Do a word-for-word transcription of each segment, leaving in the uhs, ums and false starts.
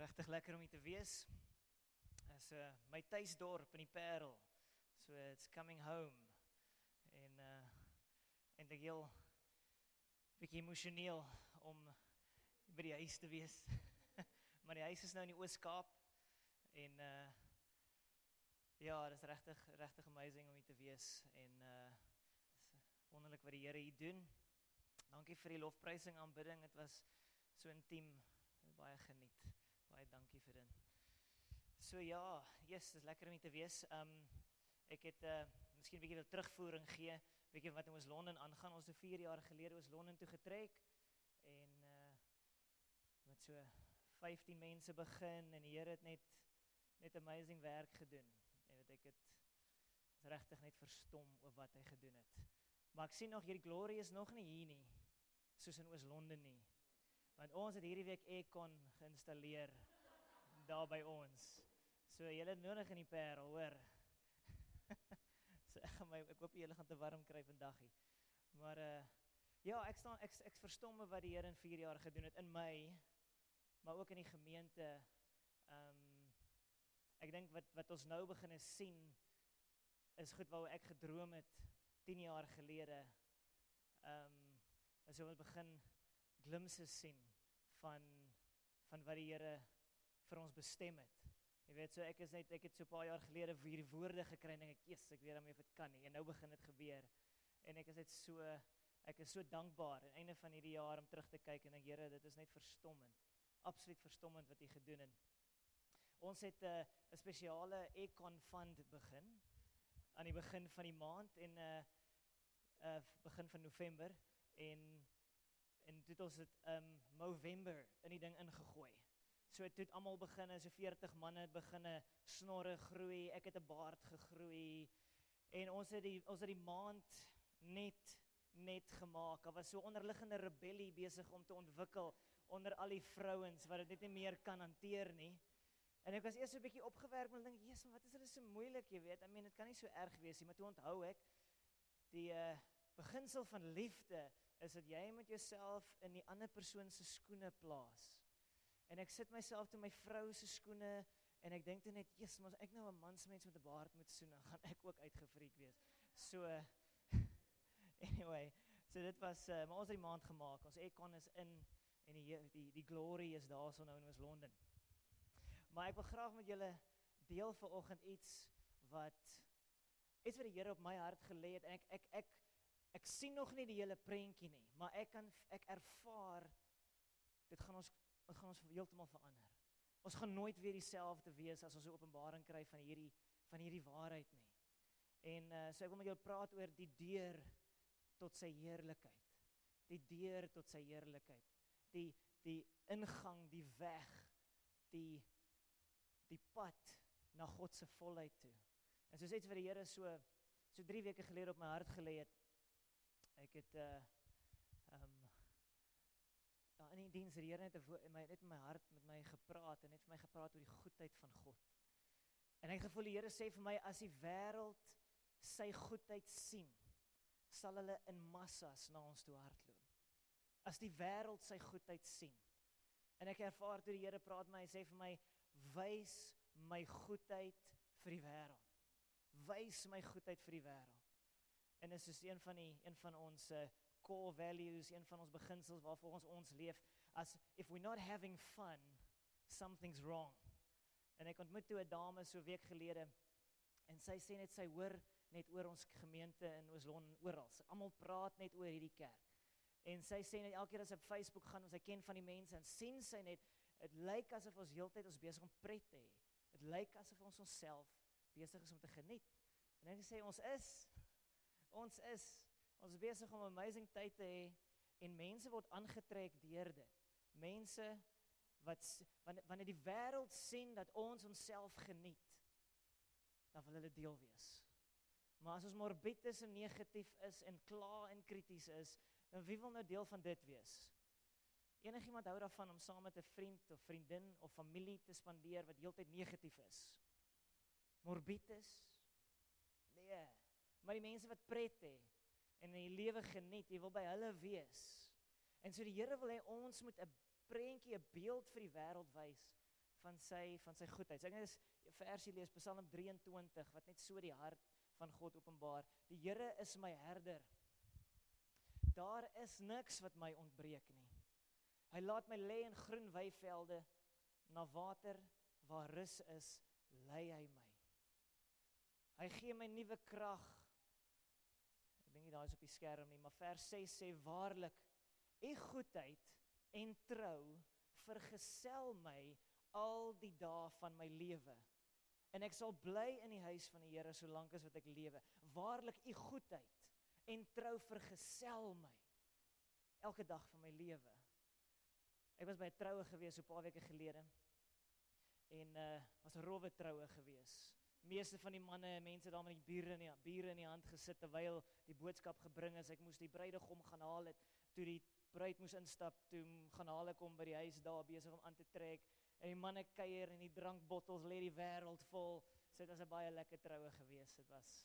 Regtig lekker om hier te wees. Is uh, my tuisdorp in die Parel. So it's coming home. En uh, eintlik heel bietjie emosioneel om by die huis te wees. Maar die huis is nou in die Oos-Kaap. En uh, ja, dit is regtig regtig amazing om hier te wees. En uh, is wonderlik wat die Here hier doen. Dankie vir die lofprysing aanbidding. Dit was so intiem, baie geniet. Baie dankie vir dit. So ja, yes, dit is lekker om hier te wees. Um, ek het uh, miskien 'n bietjie wil terugvoering gee, bietjie wat in Oos-London aangaan. Ons het vier jaar gelede Oos-London toe getrek en uh, met so vyftien mense begin en die Here het net net amazing werk gedoen. En weet ek het is regtig net verstom oor wat hy gedoen het. Maar ek sien nog hierdie glory is nog nie hier nie, soos in Oos-London nie. Want ons het hierdie week aircon geïnstalleer daar by ons. So julle nodig in die Parel, hoor. So ek gaan my ek hoop julle gaan te warm kry vandag hier. Maar uh, ja, ek staan ek ek verstom wat die Here in vier jaar gedoen het in my, maar ook in die gemeente. Um, ek dink wat wat ons nou begin sien is goed wat ek gedroom het tien jaar gelede. Um, as ons begin glimpses sien van, van wat die Here vir ons bestem het. Jy weet, so ek is net, ek het so 'n paar jaar gelede vir die woorde gekry, en ek, yes, ek weet nie of dit kan nie, en nou begin dit gebeur, en ek is net so, ek is so dankbaar, aan einde van hierdie jaar om terug te kyk, en ek, Here, dit is net verstommend, absoluut verstommend wat jy gedoen het. Ons het 'n uh, 'n spesiale Aircon Fund begin, aan die begin van die maand, en uh, uh, begin van November, en En toe het ons het um, November in die ding ingegooi. So het toe het almal begin, so veertig manne het begin snorre groei, ek het 'n baard gegroei, en ons het die, ons het die maand net, net gemaak. Daar was so onderliggende rebellie besig om te ontwikkel onder al die vrouens, wat het net nie meer kan hanteer nie. En ek was eers so 'n bietjie opgewerk, maar ek dink, Jesus, wat is hulle so moeilik, jy weet, I mean, dit kan nie so erg wees nie, maar toe onthou ek, die uh, beginsel van liefde, is dat jy met jouself in die ander persoon se skoene plaas. En ek sit myself toe my vrou se skoene, en ek dink toe net, yes, maar as ek nou 'n mansmens met 'n baard moet soen, dan gaan ek ook uitgefreek wees. So, anyway, so dit was, uh, maar ons het die maand gemaak, ons aircon is in, en die, die, die glory is daar so nou in Oos-London. Maar ek wil graag met julle deel vanoggend iets, wat, iets wat die Here op my hart gelê het, en ek, ek, ek, Ek sien nog nie die hele prentjie nie, maar ek kan ek ervaar dit gaan ons dit gaan ons heeltemal verander. Ons gaan nooit weer dieselfde wees as ons 'n openbaring kry van hierdie van hierdie waarheid nie. En uh, so ek wil met julle praat oor die deur tot sy heerlikheid. Die deur tot sy heerlikheid. Die die ingang, die weg, die die pad na God se volheid toe. En soos iets wat die Here so so drie weke gelede op my hart gelê het. Ek het uh, um, ja, in die diens die Here net in my, net in my hart met my gepraat, en net vir my gepraat oor die goedheid van God. En ek gevoel die Here sê vir my, as die wêreld sy goedheid sien, sal hulle in massas na ons toe hardloop. As die wêreld sy goedheid sien. En ek ervaar toe die Here praat met my, hy sê vir my, wys my goedheid vir die wêreld. Wys my goedheid vir die wêreld. En dit is een van die een van ons uh, core values, een van ons beginsels waarvoor ons ons leef. As if we're not having fun, something's wrong. En ek ontmoet toe 'n dame so 'n week gelede, en sy sê net sy hoor net oor ons gemeente in Oos-London oral. Almal praat net oor hierdie kerk. En sy sê net elke keer as sy op Facebook gaan, ons sy ken van die mense, en sien sy net, dit lyk asof ons heeltyd ons besig om pret te hê. Dit lyk asof ons onsself besig is om te geniet. En ek sê ons is Ons is, ons is besig om 'n amazing tyd te hê, en mense word aangetrek deur dit. Mense, wat, wanneer, wanneer die wêreld sien, dat ons onsself geniet, dan wil hulle deel wees. Maar as ons morbied is en negatief is, en kla en krities is, dan wie wil nou deel van dit wees? Enigiemand hou daarvan om saam met 'n vriend, of vriendin, of familie te spandeer, wat heeltyd negatief is? Morbied is? Nee. Maar die mense wat pret hê, en in die lewe geniet, jy wil by hulle wees. En so die Here wil hê ons moet 'n prentjie, 'n beeld vir die wêreld wys van sy, van sy goedheid. So ek net 'n versie lees, Psalm drieëntwintig, wat net so die hart van God openbaar. Die Here is my herder. Daar is niks wat my ontbreek nie. Hy laat my lê in groen weivelde, na water waar rus is, lei hy my. Hy gee my nuwe krag. Ek dink nie daar is op die skerm nie, maar vers ses sê, waarlik, u goedheid en trou vergesel my al die dae van my lewe. En ek sal bly in die huis van die Here solank as wat ek lewe. Waarlik, u goedheid en trou vergesel my elke dag van my lewe. Ek was by 'n troue gewees so 'n paar weke gelede. En uh, was 'n rowwe troue gewees. Meeste van die manne, mense daar met die biere in die, biere in die hand gesit, terwyl die boodskap gebring is. Ek moes die bruidegom gaan haal het, toe die bruid moes instap, toe gaan haal ek hom by die huis daar, besig om aan te trek, en die manne kuier en die drankbottels lê die wêreld vol. So dit was 'n baie lekker troue gewees, dit was.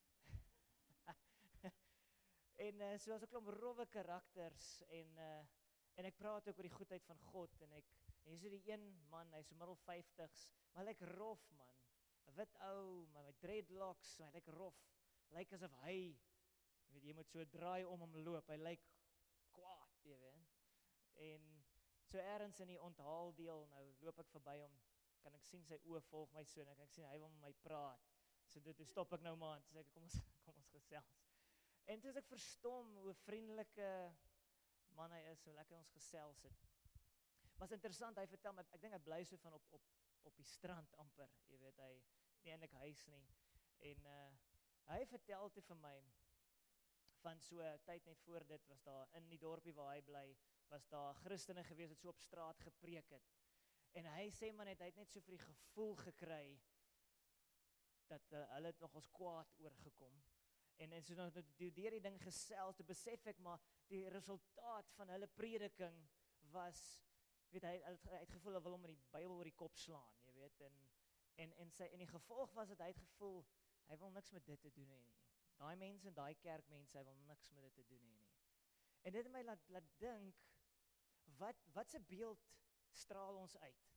en uh, so was 'n klomp rowwe karakters, en, uh, en ek praat ook oor die goedheid van God, en ek, en hier is die een man, hy is so middel vyftigs, maar hy lyk rof man, 'n wit ou, maar met dreadlocks, hy lyk rof, lyk asof hy, jy weet, jy moet so draai om hom loop, hy lyk kwaad, jy weet, en so ergens in die onthaldeel, nou loop ek verby hom, kan ek sien sy oë volg my so, en kan ek sien, hy wil met my praat, so dit, toe stop ek nou maar, so ek, kom ons, kom ons gesels, en toe is ek verstom, hoe vriendelike man hy is, hoe lekker ons gesels het, maar is interessant, hy vertel my, ek dink hy bly so van op, op, op die strand amper, jy weet, hy, nie eintlik huis nie, en uh, hy vertel toe vir my, van so tyd net voor dit, was daar, in die dorpie waar hy bly, was daar Christene gewees, wat so op straat gepreek het, en hy sê maar net, hy het net so vir die gevoel gekry, dat uh, hulle het nog ons kwaad oorgekom, en, en so nou, deur die ding gesels, toe besef ek maar, die resultaat van hulle prediking, was, weet hy, hy het gevoel, hy wil hom in die Bybel oor die kop slaan, jy weet, en, en, en, sy, en die gevolg was, dat hy het gevoel, hy wil niks met dit te doen hê nie, daai mense en daai kerkmense, hy wil niks met dit te doen hê nie, en dit het my laat, laat dink, wat, wat se beeld straal ons uit,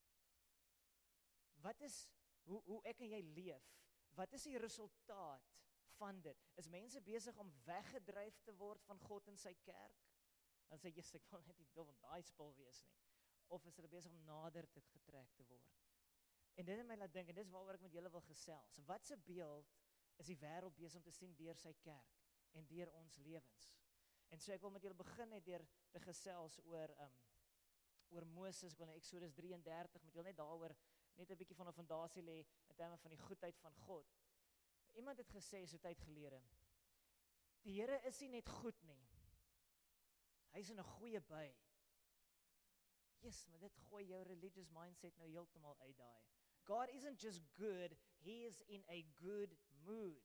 wat is, hoe, hoe ek en jy leef, wat is die resultaat van dit, is mense besig om weggedryf te word van God en sy kerk, dan sê jy, ek wil net nie deel van daai spul wees nie, of is hulle besig om nader te getrek te word, en dit het my laat dink, en dit is waaroor ek met julle wil gesels, wat se beeld is die wêreld besig om te sien deur sy kerk, en deur ons lewens, en so ek wil met julle begin net deur te gesels oor, um, oor Moses, ek wil in Exodus drieëndertig, met julle net daaroor, net 'n bietjie van 'n fondasie lê, in terme van die goedheid van God. Iemand het gesê, so tyd gelede, die Here is nie net goed nie, hy is in 'n goeie by. Yes, maar dit gooi jou religious mindset nou heeltemal uit daai. God isn't just good, he is in a good mood.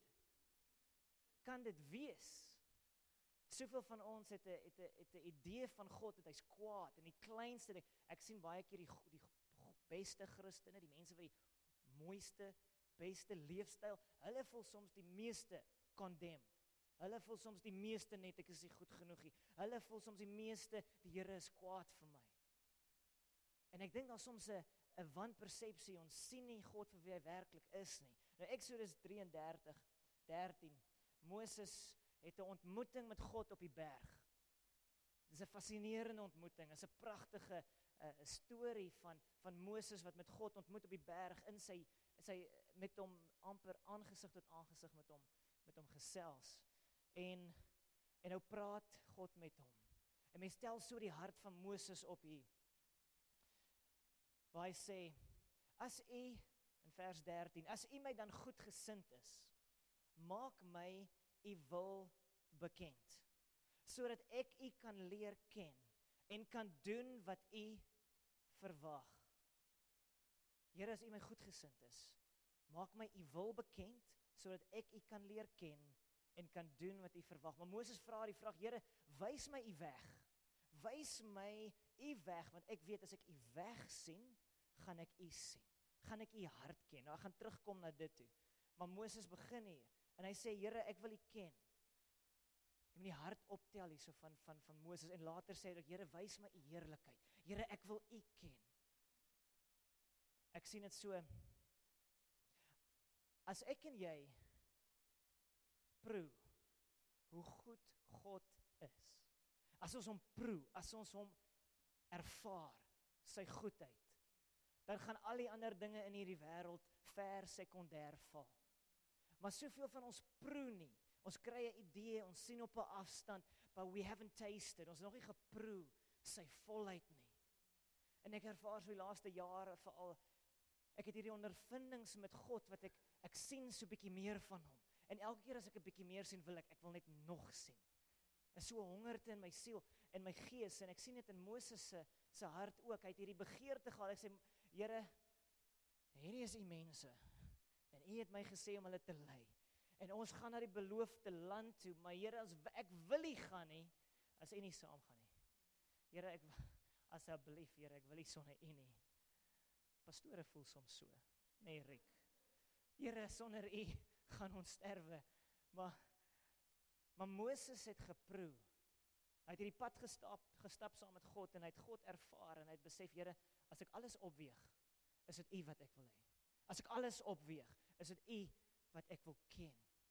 Kan dit wees? Soveel van ons het 'n het 'n het 'n idee van God, dat hy's kwaad, en die kleinste ding, ek sien baie keer die, die beste Christene, die mense wat die mooiste, beste leefstyl, hulle voel soms die meeste condemned. Hulle voel soms die meeste net, ek is nie goed genoeg nie. Hulle voel soms die meeste, die Here is kwaad vir my. En ek dink daar soms 'n 'n wanpersepsie, ons sien nie God vir wie hy werklik is nie. Nou Exodus drieëndertig, dertien, Moses het 'n ontmoeting met God op die berg. Dis 'n fascinerende ontmoeting, is 'n pragtige uh, storie van, van Moses wat met God ontmoet op die berg, in sy, sy met hom amper aangesig tot aangesig met hom, met hom gesels. En, en nou praat God met hom. En mens stel so die hart van Moses op hier, waar hy sê, as u, in vers dertien, as u my dan goed gesind is, maak my u wil bekend, sodat ek u kan leer ken, en kan doen wat u verwag. Here, as u my goed gesind is, maak my u wil bekend, sodat ek u kan leer ken, en kan doen wat u verwag. Maar Moses vra die vraag, Here, wys my u weg, wys my u weg, want ek weet, as ek u weg sien, gaan ek u sien, gaan ek u hart ken. Nou, ek gaan terugkom na dit toe, maar Moses begin hier, en hy sê, Here, ek wil u ken. Jy moet die hart optel hier so van, van, van Moses, en later sê hy, Here, wys my u heerlikheid, Here, ek wil u ken. ek sien dit so, as ek en jy proe hoe goed God is, as ons hom proe, as ons hom ervaar, sy goedheid, dan gaan al die ander dinge in hierdie wêreld ver sekondêr val. Maar soveel van ons proe nie. Ons kry 'n idee, ons sien op 'n afstand, but we haven't tasted. Ons het nog nie geproe sy volheid nie. En ek ervaar so die laaste jare veral, ek het hierdie ondervindings met God wat ek ek sien so 'n bietjie meer van hom. En elke keer as ek 'n bietjie meer sien, wil ek ek wil net nog sien. Is so 'n hongerte in my siel en my gees, en ek sien dit in Moses se se hart ook. Hy het hierdie begeerte gehad. Hy sê, Here, hierdie is u mense, en u het my gesê om hulle te lei. En ons gaan na die beloofde land toe, maar Here, as ek wil nie gaan nie, as u nie saam gaan nie. Here, ek asseblief, Here, ek wil nie sonder u nie. Pastore voel soms so, nee Rick. Here, sonder u gaan ons sterwe. Maar maar Moses het geproe. Hy het hierdie pad gestap, gestap saam met God, en hy het God ervaar, en hy het besef, Here, as ek alles opweeg, is dit u wat ek wil hê. As ek alles opweeg, is dit u wat ek wil ken.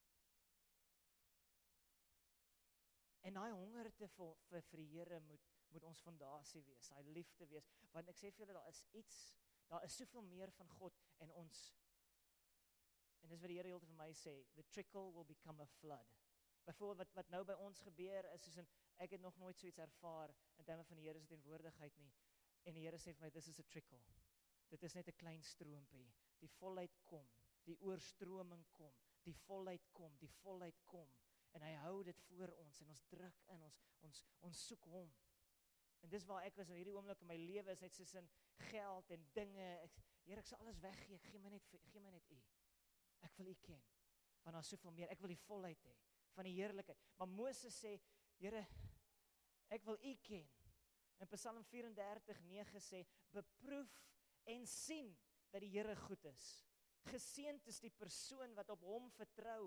En daai hongerte vir, vir, vir die Here moet, moet ons fondasie wees, daai liefde wees, want ek sê vir julle, daar is iets, daar is soveel meer van God, en ons, en dis wat die Here heeltyd vir my sê, the trickle will become a flood. Byvoorbeeld wat, wat nou by ons gebeur is, soos in, ek het nog nooit so iets ervaar, in terme van die Here se teenwoordigheid nie, en die Here sê vir my, this is a trickle, dit is net 'n klein stroompie, die volheid kom, die oorstroming kom, die volheid kom, die volheid kom, en hy hou dit voor ons, en ons druk in, ons, ons, ons soek hom, en dis waar ek was in hierdie oomblik in my lewe, is net soos in geld en dinge, ek, Here, ek sal alles weggee, ek gee my net, gee my net u, ek wil u ken, want daar is soveel meer, ek wil die volheid hê, van die heerlikheid, maar Moses sê, Here, ek wil u ken, in Psalm vyf-en-dertig nege sê, beproef en sien, dat die Here goed is, geseënd is die persoon wat op hom vertrou,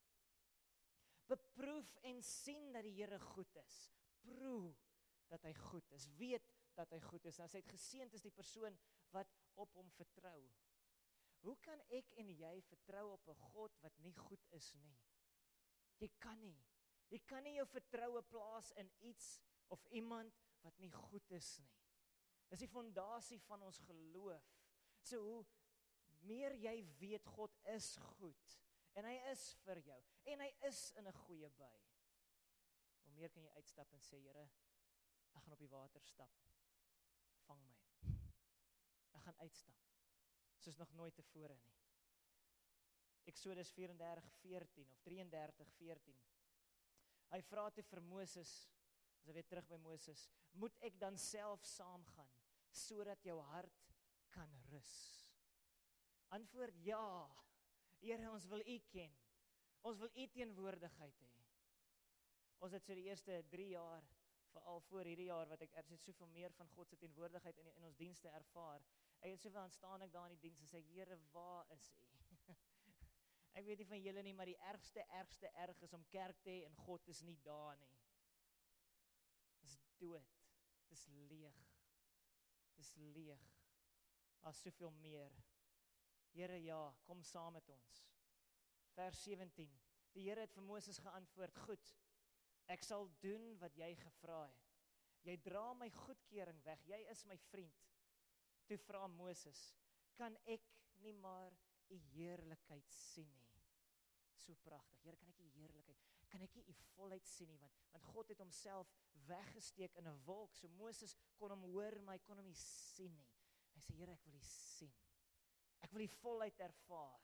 beproef en sien, dat die Here goed is, proe, dat hy goed is, weet, dat hy goed is, en hy sê, geseënd is die persoon, wat op hom vertrou. Hoe kan ek en jy vertrou op 'n God wat nie goed is nie? Jy kan nie. Jy kan nie jou vertroue plaas in iets of iemand wat nie goed is nie. Dis die fondasie van ons geloof. So hoe meer jy weet God is goed, en hy is vir jou, en hy is in 'n goeie by, hoe meer kan jy uitstap en sê, Here, ek gaan op die water stap, vang my. Ek gaan uitstap, soos nog nooit tevore nie. Eksodus vyf-en-dertig veertien of drie-en-dertig veertien. Hy vra toe vir Moses, as hy weer terug by Moses, moet ek dan self saamgaan, sodat jou hart kan rus? Antwoord ja, Here, ons wil u ken, ons wil u teenwoordigheid hê. Ons het so die eerste drie jaar, veral voor hierdie jaar, wat ek, er is soveel meer van God se teenwoordigheid in, in ons dienste ervaar, ek het soveel aanstaan ek daar in die dienst, en sê, Here, waar is u? Ek weet nie van julle nie, maar die ergste, ergste erg is om kerk te hê en God is nie daar nie. Dis dood, dis leeg, dis leeg, daar is soveel meer. Here, ja, kom saam met ons. Vers sewentien, die Here het vir Moses geantwoord, goed, ek sal doen wat jy gevra het. Jy dra my goedkeuring weg, jy is my vriend. Toe vra Moses, kan ek nie maar u heerlikheid sien nie? So pragtig, Here, kan ek u heerlikheid, kan ek nie u volheid sien nie, want, want God het homself weggesteek in 'n wolk, so Moses kon hom hoor, maar hy kon hom nie sien nie. Hy sê, Here, ek wil u sien. Ek wil die volheid ervaar.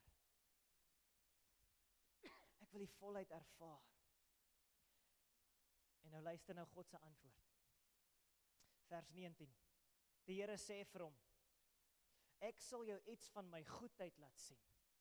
Ek wil die volheid ervaar. En nou luister nou God se antwoord. Vers negentien. Die Here sê vir hom, ek sal jou iets van my goedheid laat sien.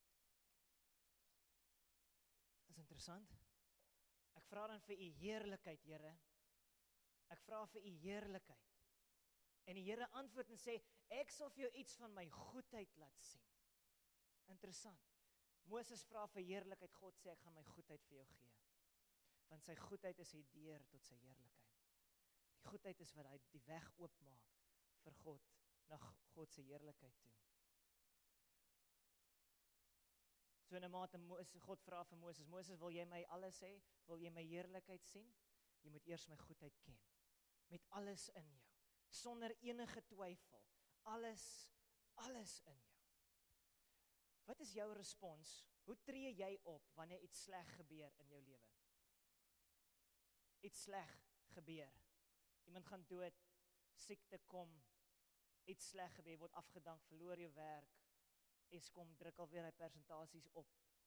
Is interessant. Ek vra dan vir u heerlikheid, Here. Ek vra vir u heerlikheid. En die Here antwoord en sê, ek sal vir jou iets van my goedheid laat sien. Interessant. Moses vra vir heerlikheid, God sê, ek gaan my goedheid vir jou gee. Want sy goedheid is die deur tot sy heerlikheid. Die goedheid is wat hy die weg oopmaak vir God, na God se heerlikheid toe. So in 'n mate Moses, God vra vir Moses, Moses, wil jy my alles hê? Wil jy my heerlikheid sien? Jy moet eers my goedheid ken. Met alles in jou. Sonder enige twyfel. Alles, alles in jou. Wat is jou respons? Hoe tree jy op wanneer iets sleg gebeur in jou lewe? Iets sleg gebeur. Iemand gaan dood, siekte kom, iets sleg gebeur, word afgedank, verloor jou werk, Eskom druk alweer hy persentasies op.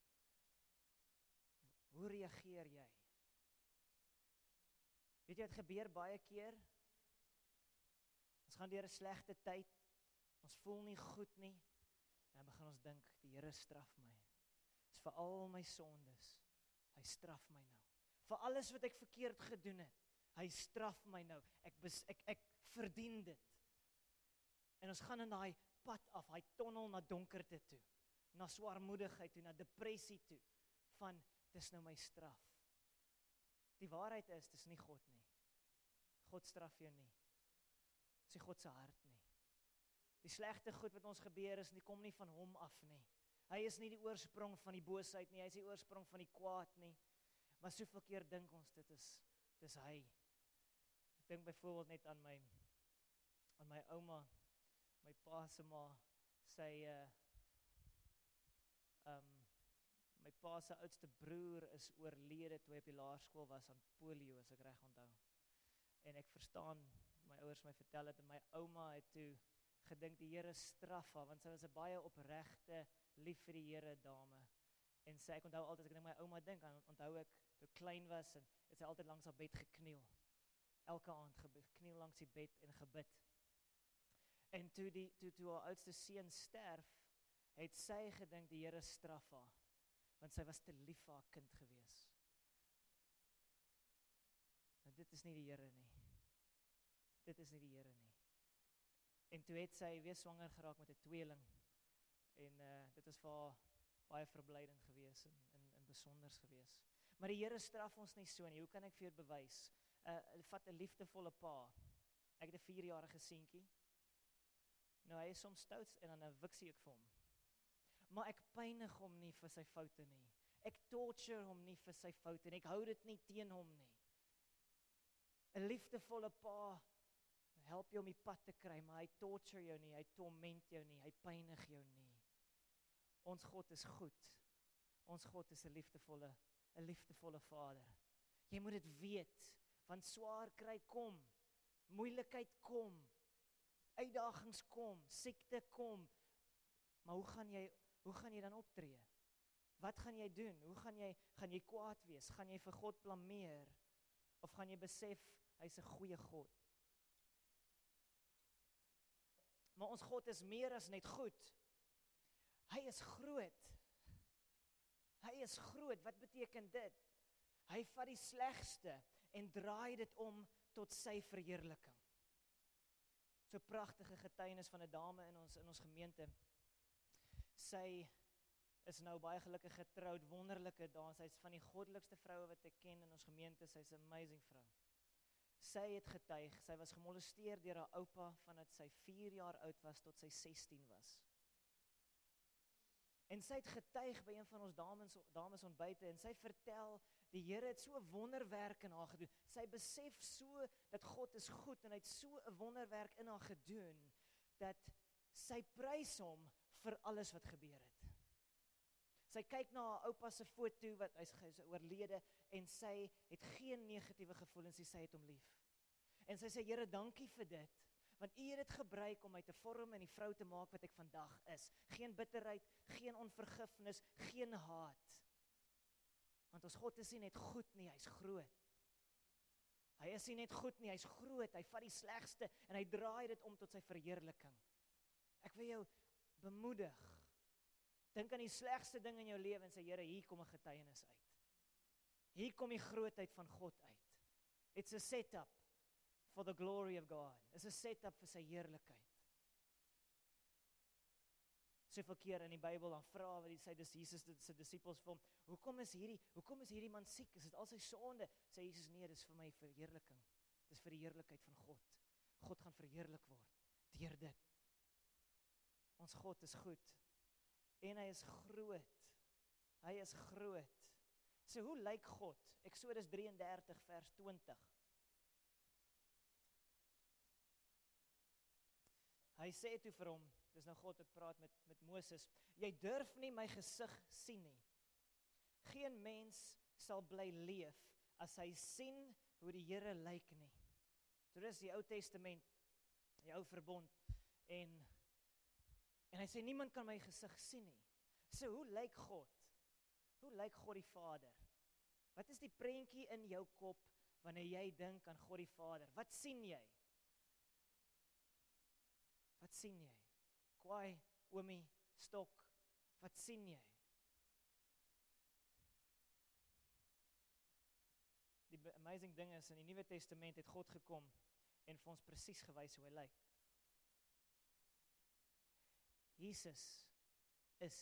Hoe reageer jy? Weet jy wat gebeur baie keer? Ons gaan deur 'n slegte tyd, ons voel nie goed nie, en dan begin ons dink, die Here straf my. Dis vir al my sondes, hy straf my nou. Vir alles wat ek verkeerd gedoen het, hy straf my nou, ek, bes, ek, ek verdien dit. En ons gaan in daai pad af, hy tonnel na donkerte toe, na swaarmoedigheid toe, na depressie toe, van, dis nou my straf. Die waarheid is, dis nie God nie. God straf jou nie. Dis nie God se hart nie. Die slegte goed wat ons gebeur is, die kom nie van hom af nie. Hy is nie die oorsprong van die boosheid nie, hy is die oorsprong van die kwaad nie. Maar soveel keer dink ons, dit is, dit is hy. Ek dink byvoorbeeld net aan my, aan my ouma, my pa se ma, sy, uh, um, my pa se oudste broer is oorlede toe hy op die laerskool was aan polio, as ek reg onthou. En ek verstaan, my ouers my vertel het, en my ouma het toe gedink die Here straf haar, want sy was 'n baie opregte, lief vir die Here dame. En sy, ek onthou altyd, as ek net my ouma dink, en onthou ek, toe klein was, en het sy altyd langs haar bed gekniel. Elke aand gekniel langs die bed en gebid. En toe, die, toe, toe haar oudste seun sterf, het sy gedink die Here straf haar, want sy was te lief vir haar kind gewees. En dit is nie die Here nie. Dit is nie die Here nie. En toe het sy weer swanger geraak met 'n tweeling, en uh, dit is vir haar baie verblydend gewees, en, en, en besonders gewees. Maar die Here straf ons nie so nie, hoe kan ek vir jou bewys? Uh, vat 'n liefdevolle pa, ek het 'n vierjarige seentjie, nou hy is soms stout, en dan wiksie ek vir hom. Maar ek pynig hom nie vir sy foute nie. Ek torture hom nie vir sy foute nie. Ek hou dit nie teen hom nie. 'n Liefdevolle pa help jou om die pad te kry, maar hy torture jou nie, hy torment jou nie, hy pynig jou nie. Ons God is goed. Ons God is 'n liefdevolle, 'n liefdevolle Vader. Jy moet dit weet, want swaar kry kom, moeilikheid kom, uitdagings kom, siekte kom, maar hoe gaan jy, hoe gaan jy dan optree? Wat gaan jy doen? Hoe gaan jy, gaan jy kwaad wees? Gaan jy vir God blameer? Of gaan jy besef, hy is 'n goeie God? Maar ons God is meer as net goed. Hy is groot. Hy is groot, wat beteken dit? Hy vat die slegste en draai dit om tot sy verheerliking. So pragtige getuienis van 'n dame in ons in ons gemeente. Sy is nou baie gelukkig getroud, wonderlike dame. Sy is van die goddelikste vroue wat ek ken in ons gemeente. Sy is 'n amazing vrou. Sy het getuig, sy was gemolesteer deur haar oupa vandat sy vier jaar oud was tot sy sestien was. En sy het getuig by een van ons dames, dames ontbyte, en sy vertel, die Here het so 'n wonderwerk in haar gedoen. Sy besef so, dat God is goed, en hy het so 'n wonderwerk in haar gedoen, dat sy prys hom vir alles wat gebeur het. Sy kyk na haar oupa se foto, wat hy is oorlede, en sy het geen negatiewe gevoelens, sy het hom lief. En sy sê, Here, dankie vir dit, want U het dit gebruik om my te vorm en die vrou te maak wat ek vandag is. Geen bitterheid, geen onvergifnis, geen haat. Want ons God is nie net goed nie, hy is groot. Hy is nie net goed nie, hy is groot, hy vat die slegste en hy draai dit om tot sy verheerliking. Ek wil jou bemoedig. Dink aan die slegste ding in jou lewe en sê, Here, hier kom 'n getuienis uit. Hier kom die grootheid van God uit. It's a setup for the glory of God. It's a setup vir sy heerlikheid. Soveel keer in die Bybel dan vra wat die sê dis Jesus se disippels vir hom, hoekom is hierdie, hoekom is hierdie man siek? Is dit al sy sonde? Sê Jesus, nee, dis vir my verheerliking. Dis vir die heerlikheid van God. God gaan verheerlik word deur dit. Ons God is goed. En hy is groot. Hy is groot. So hoe lyk God? Eksodus drie en dertig vers twintig. Hy sê toe vir hom, dis nou God wat praat met, met Moses, jy durf nie my gesig sien nie. Geen mens sal bly leef as hy sien hoe die Here lyk nie. So dis die Ou Testament, die Ou Verbond, en, en hy sê, niemand kan my gesig sien nie. So hoe lyk God? Hoe lyk God die Vader? Wat is die prentjie in jou kop, wanneer jy dink aan God die Vader? Wat sien jy? Wat sien jy? Kwaai, oomie, stok, wat sien jy? Die amazing ding is, in die Nuwe Testament het God gekom en vir ons presies gewys hoe hy lyk. Jesus is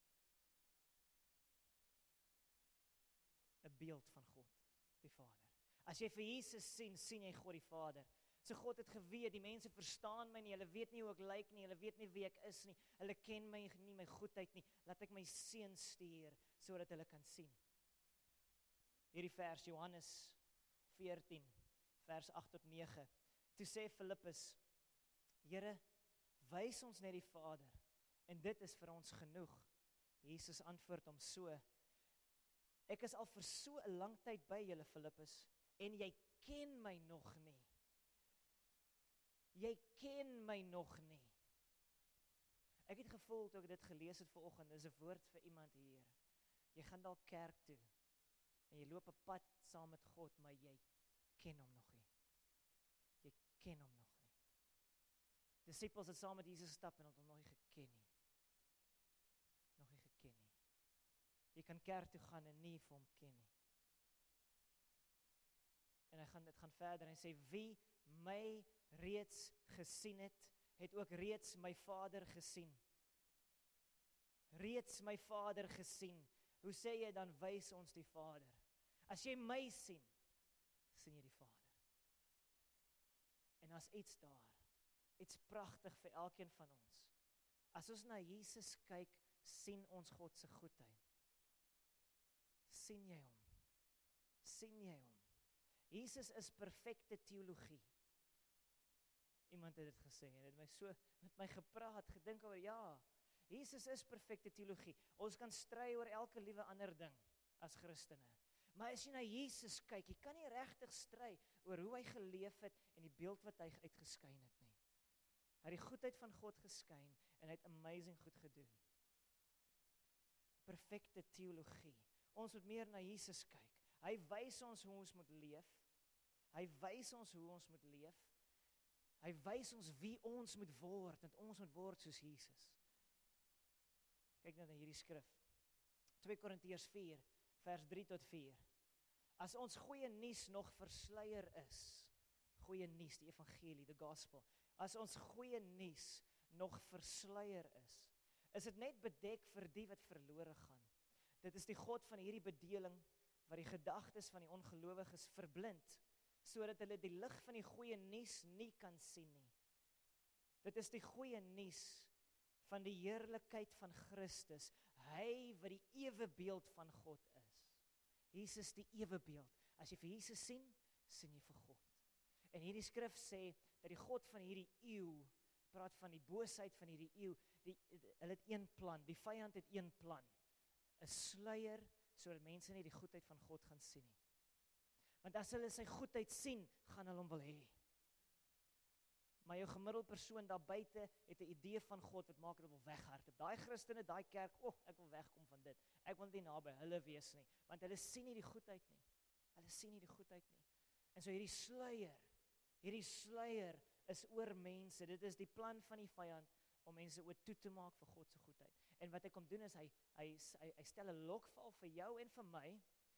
'n beeld van God, die Vader. As jy vir Jesus sien, sien jy God die Vader. So God het geweet, die mense verstaan my nie, hulle weet nie hoe ek lyk nie, hulle weet nie wie ek is nie, hulle ken my nie, my goedheid nie, laat ek my seun stuur, sodat hulle kan sien. Hierdie vers, Johannes veertien, vers agt tot nege, toe sê Filippus, Here, wys ons net die Vader, en dit is vir ons genoeg. Jesus antwoord hom so, ek is al vir so 'n lang tyd by julle, Filippus, en jy ken my nog nie. Jy ken my nog nie. Ek het gevoel, toe ek dit gelees het vanoggend, dis 'n woord vir iemand hier. Jy gaan dalk kerk toe, en jy loop 'n pad saam met God, maar jy ken hom nog nie. Jy ken hom nog nie. Disippels het saam met Jesus gestap en het hom nog nie geken nie. Nog nie geken nie. Jy kan kerk toe gaan en nie vir hom ken nie. En hy gaan, dit gaan verder en hy sê, wie my reeds gesien het, het ook reeds my Vader gesien. Reeds my Vader gesien. Hoe sê jy dan, wys ons die Vader? As jy my sien, sien jy die Vader. En as iets daar, iets pragtig vir elkeen van ons. As ons na Jesus kyk, sien ons God se goedheid. Sien jy hom? Sien jy hom? Jesus is perfekte teologie. Iemand het dit gesê, en het my so met my gepraat, gedink oor, ja, Jesus is perfekte teologie. Ons kan stry oor elke liewe ander ding, as Christene. Maar as jy na Jesus kyk, jy kan nie regtig stry oor hoe hy geleef het, en die beeld wat hy uitgeskyn het nie. Hy het die goedheid van God geskyn, en hy het amazing goed gedoen. Perfekte teologie. Ons moet meer na Jesus kyk. Hy wys ons hoe ons moet leef. Hy wys ons hoe ons moet leef. Hy wys ons wie ons moet word, want ons moet word soos Jesus. Kyk nou na hierdie skrif. twee Korintiërs vier, vers drie tot vier. As ons goeie nuus nog versluier is, goeie nuus, die evangelie, the gospel, as ons goeie nuus nog versluier is, is dit net bedek vir die wat verlore gaan. Dit is die God van hierdie bedeling, wat die gedagtes van die ongelowiges verblind, sodat hulle die lig van die goeie nuus nie kan sien nie. Dit is die goeie nuus van die heerlikheid van Christus, hy wat die ewebeeld van God is. Jesus die ewebeeld. As jy vir Jesus sien, sien jy vir God. En hierdie skrif sê, dat die God van hierdie eeu, praat van die boosheid van hierdie eeu, die, hulle het een plan, die vyand het een plan, 'n sluier, sodat mense nie die goedheid van God gaan sien nie. Want as hulle sy goedheid sien, gaan hulle hom wil hê. Maar jou gemiddelde persoon daar buite het 'n idee van God wat maak dat hulle wil weghardloop. Daai Christene, daai kerk, o, oh, ek wil wegkom van dit. Ek wil nie naby hulle wees nie, want hulle sien nie die goedheid nie. Hulle sien nie die goedheid nie. En so hierdie sluier, hierdie sluier is oor mense. Dit is die plan van die vyand om mense oor toe te maak vir God se goedheid. En wat hy kom doen is hy hy hy, hy stel 'n lokval vir jou en vir my.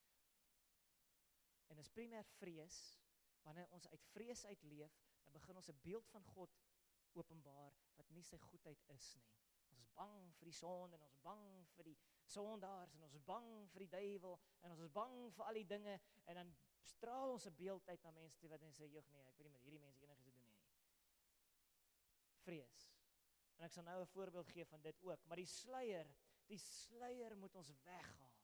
En dis primêr vrees. Wanneer ons uit vrees uitleef, dan begin ons 'n beeld van God openbaar wat nie sy goedheid is nie. Ons is bang vir die sonde en ons is bang vir die sondaars en ons is bang vir die duiwel en ons is bang vir al die dinge en dan straal ons 'n beeld uit na mense toe wat dan sê, "Jog nee, ek weet nie met hierdie mense enigiets te doen nie." Vrees. En ek sal nou 'n voorbeeld gee van dit ook, maar die sluier, die sluier moet ons weghaal.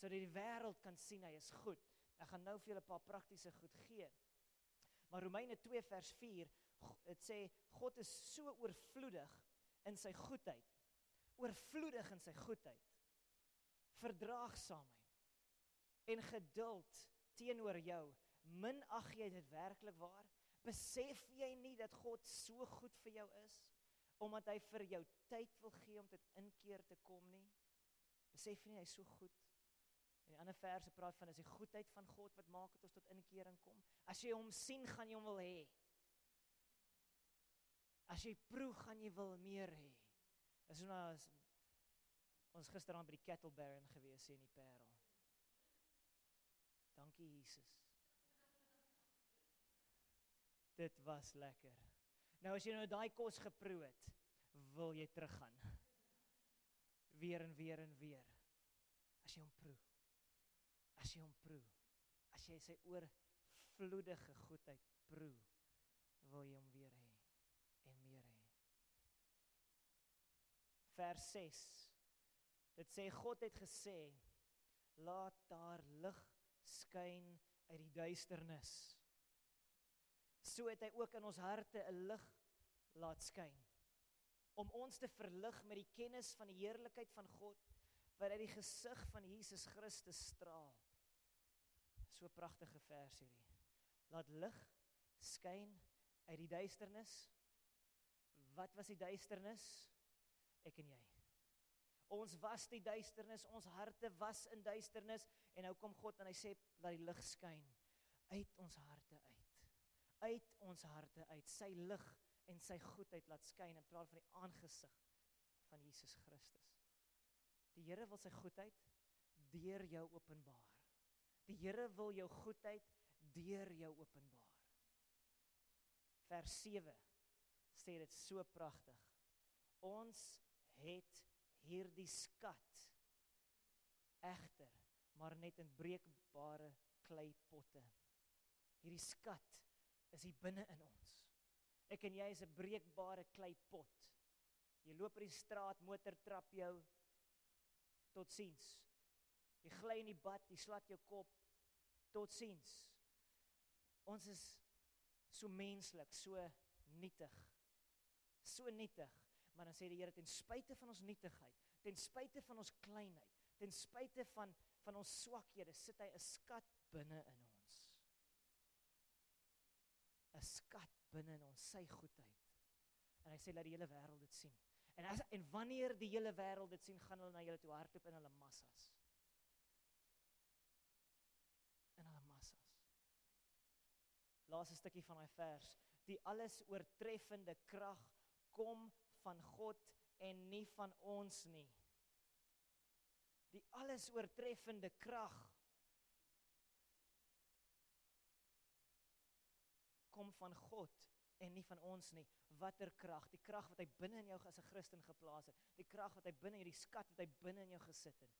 sodat die wêreld kan sien hy is goed. Ek gaan nou vir julle 'n paar praktiese goed gee. Maar Romeine twee vers vier, het sê, God is so oorvloedig in sy goedheid, oorvloedig in sy goedheid, verdraagsaamheid en geduld teenoor jou, minag jy dit werklik waar? Besef jy nie dat God so goed vir jou is, omdat hy vir jou tyd wil gee om tot inkeer te kom nie? Besef jy nie, hy is so goed? En die ander verse praat van, is die goedheid van God wat maak dat ons tot inkering kom. As jy hom sien, gaan jy hom wil hê. As jy proe, gaan jy wil meer hê. Is nou as, ons gisteraan by die Cattle Baron gewees in die Parel. Dankie Jesus. Dit was lekker. Nou as jy nou daai kos geproe het, wil jy teruggaan. Weer en weer en weer. As jy hom proe. As jy hom proe, as jy sy oorvloedige goedheid proe, wil jy hom weer hê, en meer hê. Vers ses, dit sê, God het gesê, laat daar lig skyn uit die duisternis. So het hy ook in ons harte 'n lig laat skyn, om ons te verlig met die kennis van die heerlikheid van God, wat uit die gesig van Jesus Christus straal. So pragtige vers hierdie. Laat lig skyn uit die duisternis. Wat was die duisternis? Ek en jy. Ons was die duisternis, ons harte was in duisternis, en nou kom God en hy sê, laat die lig skyn uit ons harte uit. Uit ons harte uit, sy lig en sy goedheid laat skyn, en praat van die aangesig van Jesus Christus. Die Here wil sy goedheid deur jou openbaar. Die Here wil jou goedheid deur jou openbaar. Vers sewe sê dit so pragtig. Ons het hierdie skat, egter, maar net in breekbare kleipotte. Hierdie skat is hier binne in ons. Ek en jy is 'n breekbare kleipot. Jy loop in die straat, motor trap jou, tot ziens. Jy gly in die bad, jy slat jou kop, tot ziens. Ons is so menslik, so nietig, so nietig, maar dan sê die Here, ten spyte van ons nietigheid, ten spyte van ons kleinheid, ten spyte van, van ons swakhede, sit hy 'n skat binne in ons. 'n Skat binne in ons, sy goedheid. En hy sê, laat die hele wêreld dit sien. En, as, en wanneer die hele wêreld dit sien, gaan hulle na julle toe hardloop in hulle massas. In hulle massas. Laaste stukkie van daai vers. Die alles oortreffende krag kom van God en nie van ons nie. Die alles oortreffende krag kom van God en nie van ons nie. Watter krag? Die krag wat hy binne in jou as 'n Christen geplaas het. Die krag wat hy binne hierdie skat wat hy binne in jou gesit het.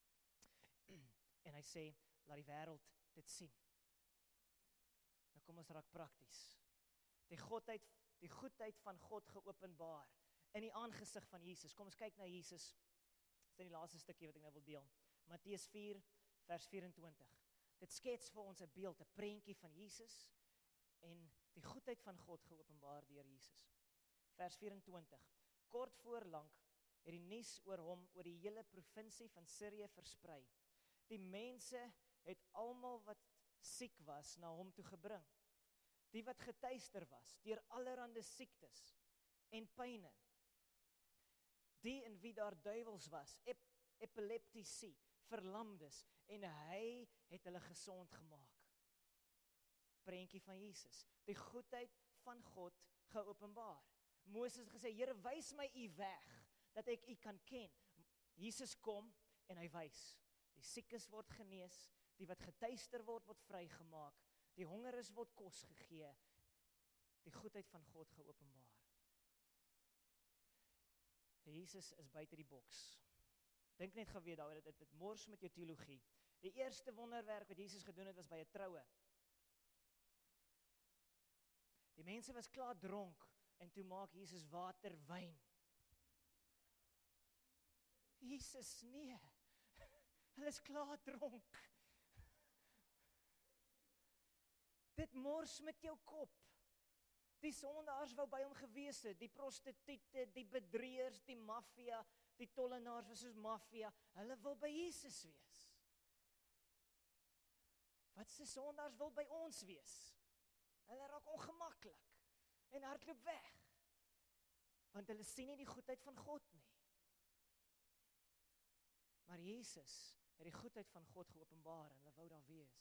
En hy sê, laat die wêreld dit sien. Nou kom ons raak prakties. Die godheid, die goedheid van God geopenbaar in die aangesig van Jesus. Kom ons kyk na Jesus. Dit is die laaste stukkie wat ek nou wil deel. Matteus vier vers vyf-en-twintig. Dit skets vir ons 'n beeld, 'n prentjie van Jesus en die goedheid van God geopenbaar deur Jesus. Vers vyf-en-twintig. Kort voorlank het die nuus oor hom oor die hele provinsie van Sirië versprei. Die mense het almal wat siek was na hom toe gebring. Die wat getuister was deur allerlei siektes en pyne. Die in wie daar duiwels was, ep epileptici, verlamdes, en hy het hulle gesond gemaak. Prentjie van Jesus, die goedheid van God geopenbaar. Moses het gesê, Here, wys my u weg, dat ek u kan ken. Jesus kom en hy wys. Die siekes word genees, die wat getuister word, word vrygemaak, die hongeres word kos gegee, die goedheid van God geopenbaar. Jesus is buite die boks. Dink net gou weer daaroor, dit, dit mors met jou teologie. Die eerste wonderwerk wat Jesus gedoen het, was by 'n troue. Die mense was klaar dronk, en toe maak Jesus water wyn. Jesus, nee. Hulle is klaar dronk. Dit mors met jou kop. Die sondaars wou by hom gewees het, die prostituie, die bedrieërs, die maffia, die tollenaars was soos maffia, hulle wil by Jesus wees. Wat se sondaars wil by ons wees? Hulle raak ongemaklik en hardloop weg. Want hulle sien nie die goedheid van God nie. Maar Jesus het die goedheid van God geopenbaar en hulle wou daar wees.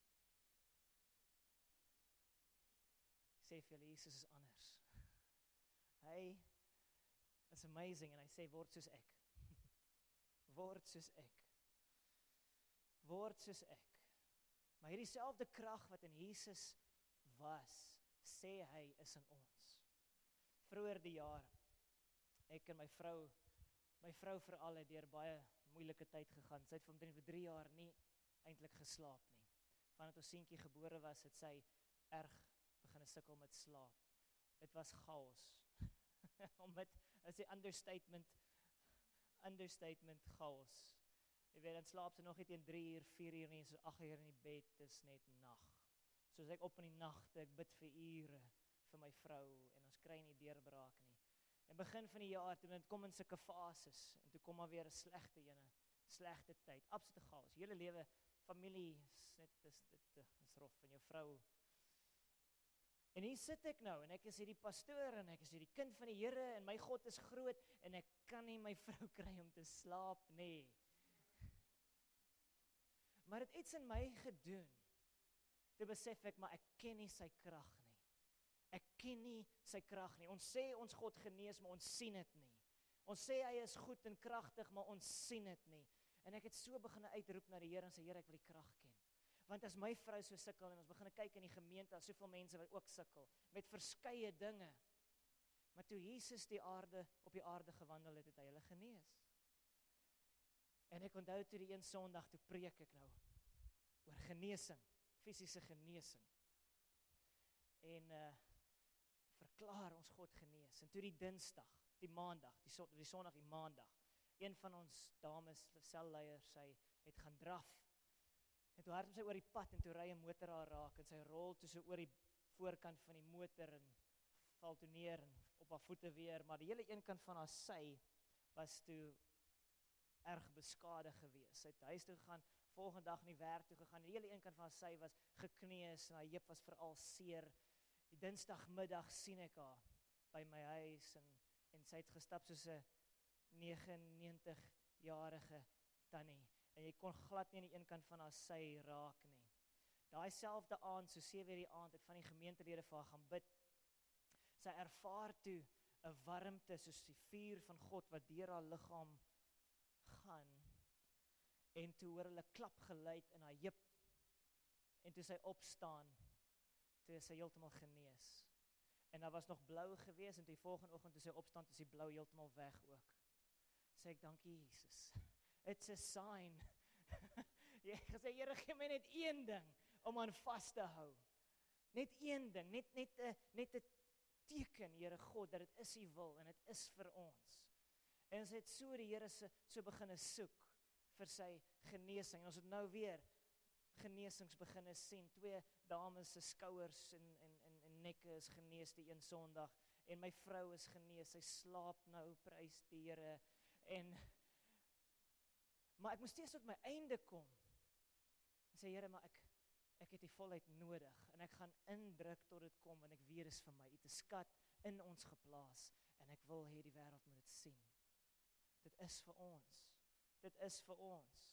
Ek sê vir julle, Jesus is anders. Hy is amazing en hy sê, word soos ek. Word soos ek. Word soos ek. Maar hierdie selfde krag wat in Jesus was, sê hy is in ons. Vroeër die jaar, ek en my vrou, my vrou veral het deur baie moeilike tyd gegaan. Sy het omtrent vir drie jaar nie eintlik geslaap nie. Vandat ons seentjie gebore was, het sy erg begin sukkel met slaap. Dit was chaos. Om met, as die understatement, understatement chaos. Jy weet, dan slaap sy nog net teen drie uur, vier uur nie, so agt uur in die bed, is net nag. Soos ek op in die nagte, ek bid vir ure vir my vrou, en ons kry nie deurbraak nie. En begin van die jaar, toe het kom in sulke fases, en toe kom maar weer 'n slegte ene, slegte tyd, absolute chaos. Hele lewe, familie, is net, is, dit is rof, en jou vrou. En hier sit ek nou, en ek is hier die pastoor, en ek is hier die kind van die Here, en my God is groot, en ek kan nie my vrou kry om te slaap nie. Maar het iets in my gedoen, toe besef ek, maar ek ken nie sy krag nie. Ek ken nie sy krag nie. Ons sê ons God genees, maar ons sien dit nie. Ons sê hy is goed en kragtig, maar ons sien dit nie. En ek het so begin uitroep na die Here en sê, Here, ek wil die krag ken. Want as my vrou so sukkel, en ons begin kyk in die gemeente, as soveel mense wat ook sukkel, met verskeie dinge. Maar toe Jesus die aarde, op die aarde gewandel het, het hy hulle genees. En ek onthou toe die een Sondag, toe preek ek nou, oor genesing, fisiese genesing. En uh, verklaar ons God genees. En toe die Dinsdag, die Maandag, die, so, die Sondag, die Maandag, een van ons dames, selleiers, sy het gaan draf. En toe hardloop sy oor die pad, en toe ry 'n motor haar raak, en sy rol toe so oor die voorkant van die motor, en val toe neer, en op haar voete weer, maar die hele een kant van haar sy, was toe erg beskadig gewees. Sy het huis toe gegaan, volgende dag nie werk toe gegaan, die hele een kant van haar sy was gekneus, en haar heup was veral seer. Die Dinsdagmiddag sien ek haar by my huis, en, en sy het gestap soos 'n negenennegentig-jarige tannie, en jy kon glad nie aan die een kant van haar sy raak nie. Daai selfde aand, so sewe uur die aand, het van die gemeentelede vir haar gaan bid. Sy ervaar toe 'n warmte, soos die vuur van God, wat deur haar liggaam gaan, en toe hoor hulle klap geluid in haar heup, en toe sy opstaan, toe is sy heeltemal genees. En daar was nog blou gewees, en toe die volgende oggend toe sy opstaan, toe is die blou heeltemal weg ook. Sê ek, dankie Jesus. It's a sign. Jy gesê, Here, gee my net een ding om aan vas te hou. Net een ding, net net 'n net 'n teken, Here God, dat dit is U wil en dit is vir ons. En ons het so die Here se so beginne soek vir sy genesing. En ons het nou weer genesings beginne sien. Twee dames se skouers en en en en nekke is genees die een Sondag, en my vrou is genees. Sy slaap nou, prys die Here. En maar ek moes steeds tot my einde kom. En sê, Here, maar ek ek het die volheid nodig, en ek gaan indruk tot dit kom, en ek weet dit is vir my. U het 'n skat in ons geplaas, en ek wil hê die wêreld moet dit sien. Dit is vir ons. Dit is vir ons.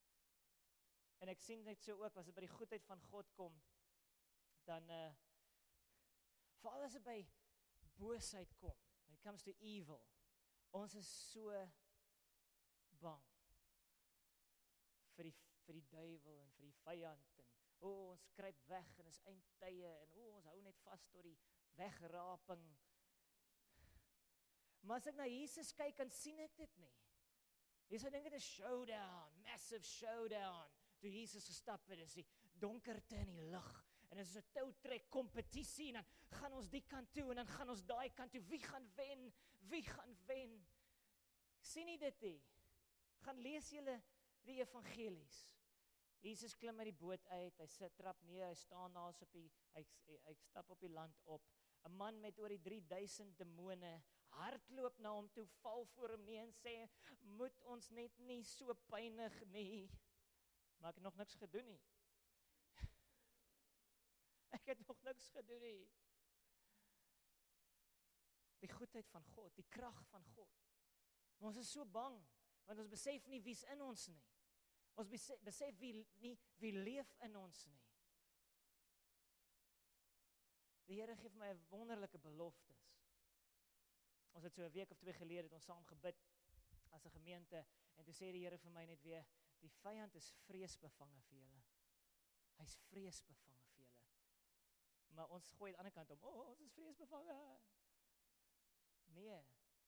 En ek sien net so ook, as dit by die goedheid van God kom, dan, uh, veral as dit by boosheid kom, when it comes to evil, ons is so bang vir die, vir die duiwel en vir die vyand, en o, oh, ons kruip weg, en is eindtye, en o, oh, ons hou net vas tot die wegraping. Maar as ek na Jesus kyk, dan sien ek dit nie. Jesus dink dit is showdown, massive showdown. Toe Jesus gestap het, is die donkerte in die lig, en dit is 'n toutrek kompetisie, en dan gaan ons die kant toe, en dan gaan ons daai kant toe. Wie gaan wen? Wie gaan wen? Sien nie dit nie? Gaan lees julle die evangelies. Jesus klim uit die boot uit, hy sit trap neer, hy staan daar op die, hy, hy, hy stap op die land op. 'n Man met oor die drie duisend demone hardloop na hom toe, val voor hom neer en sê, moet ons net nie so pynig nie. Maar ek het nog niks gedoen nie. Ek het nog niks gedoen nie. Die goedheid van God, die krag van God. Maar ons is so bang, want ons besef nie wie's in ons nie. Ons besef, besef wie, nie wie leef in ons nie. Die Here gee vir my wonderlike beloftes. Ons het so 'n week of twee gelede het ons saam gebid as 'n gemeente en toe sê die Here vir my net weer, die vyand is vreesbevange vir julle. Hy's vreesbevange vir julle. Maar ons gooi aan die ander kant om, o, oh, ons is vreesbevange. Nee.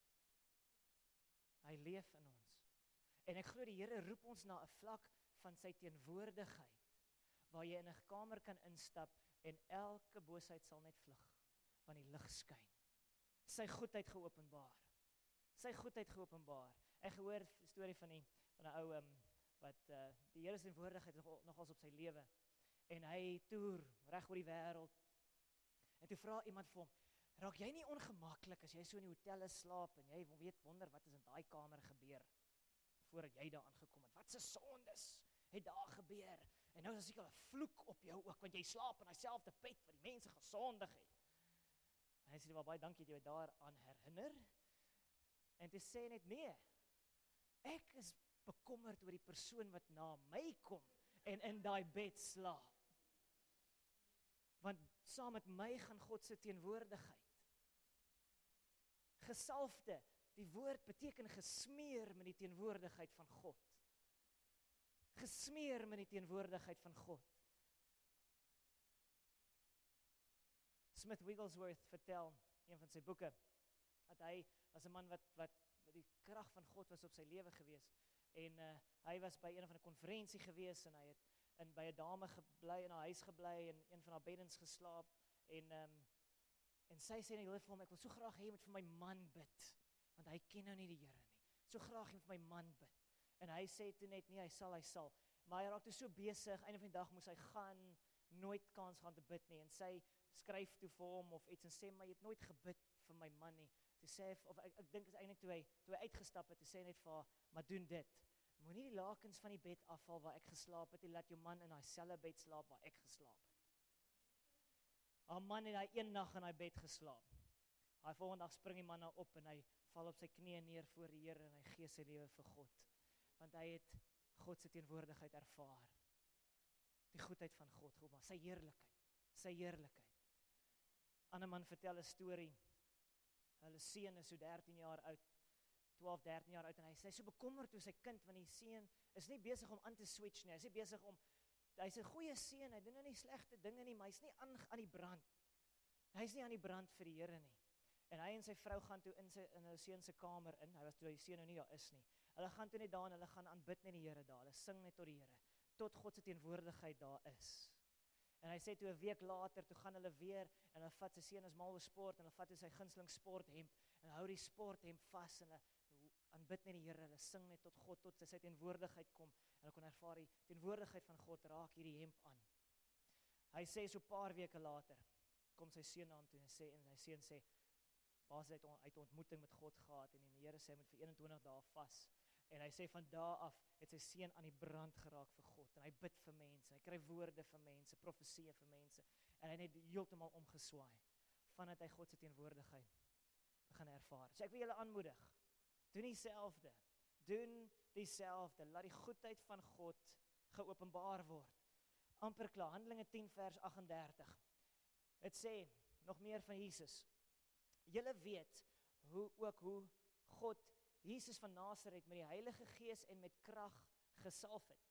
Hy leef in ons. En ek glo die Here roep ons na 'n vlak van sy teenwoordigheid, waar jy in 'n kamer kan instap en elke boosheid sal net vlug, want die lig skyn. Sy goedheid geopenbaar. Sy goedheid geopenbaar. Ek gehoor 'n storie van die van 'n ou um, wat uh, die Here se teenwoordigheid nog nogals op sy lewe. En hy toer reg oor die wêreld. En toe vra iemand vir hom, raak jy nie ongemaklik as jy so in die hotelle slaap en jy weet wonder wat is in daai kamer gebeur voordat jy daar aangekom het? Wat se sondes het daar gebeur? En nou is seker 'n vloek op jou ook, want jy slaap in dieselfde bed wat die mense gesondig het. En hy sê, wel baie dankie dat jy daaraan herinner. En toe sê net, nee, ek is bekommerd oor die persoon wat na my kom en in daai bed slaap. Want saam met my gaan God se teenwoordigheid. Gesalfde, die woord beteken gesmeer met die teenwoordigheid van God. Gesmeer met die teenwoordigheid van God. Smith Wigglesworth vertel, een van sy boeke, dat hy was 'n man wat, wat, wat die krag van God was op sy lewe gewees. En uh, hy was by een van 'n konferensie gewees en hy het in, by 'n dame gebly, in haar huis gebly en een van haar beddens geslaap. En, um, en sy sê net vir hom, ek wil so graag hê jy moet vir my man bid, want hy ken nou nie die Here nie. So graag hy moet vir my man bid. En hy sê toe net, nee, hy sal, hy sal. Maar hy raak toe so besig, einde van die dag moes hy gaan, nooit kans gaan te bid nie. En sy skryf toe vir hom of iets en sê, maar jy het nooit gebid vir my man nie. Toe sê hy, of ek, ek dink is eintlik toe hy, toe hy uitgestap het, toe sê hy net vir haar, maar doen dit. Moenie die lakens van die bed afval waar ek geslaap het, en laat jou man in daai selfe bed slaap waar ek geslaap het. Haar man het daai een nag in daai bed geslaap. Hy volgende dag spring die man nou op en hy val op sy knieë neer voor die Here en hy gee sy lewe vir God. Want hy het God se teenwoordigheid ervaar. Die goedheid van God, God, sy heerlikheid, sy heerlikheid. Ander man vertel 'n storie. Hulle seun is so dertien jaar oud, twaalf, dertien jaar oud en hy sê so bekommerd oor sy kind want die seun is nie besig om aan te switch nie. Hy is nie besig om hy's 'n goeie seun, hy doen nou nie slegte dinge nie, maar hy's nie aan aan die brand. Hy's nie aan die brand vir die Here nie. En hy en sy vrou gaan toe in sy in hulle seun se kamer in. Hy was toe die seun nou nie daar is nie. Hulle gaan toe net daar en hulle gaan aanbid net die Here daar. Hulle sing net tot die Here, tot God se teenwoordigheid daar is. En hy sê toe 'n week later, toe gaan hulle weer en hulle vat sy seun is mal oor sport en hulle vat hy sy gunsteling sporthemp en hou die sporthemp vas en hulle aanbid net die Here. Hulle sing net tot God, tot sy teenwoordigheid kom en hulle kon ervaar die teenwoordigheid van God raak hierdie hemp aan. Hy sê so 'n paar weke later kom sy seun na hom toe en sê en sy seun sê Baas het 'n ontmoeting met God gehad en die Here sê hy moet vir eenentwintig dae vas. En hy sê van daardie af het sy seun aan die brand geraak vir God en hy bid vir mense, hy kry woorde vir mense, profeseë vir mense en hy het net heeltemal omgeswaai vandat hy God se teenwoordigheid begin ervaar. So ek wil julle aanmoedig, doen dieselfde, doen dieselfde, laat die goedheid van God geopenbaar word. Amper klaar, Handelinge tien vers agt en dertig. Het sê nog meer van Jesus. Julle weet hoe ook hoe God Jesus van Nasaret met die Heilige Gees en met krag gesalf het.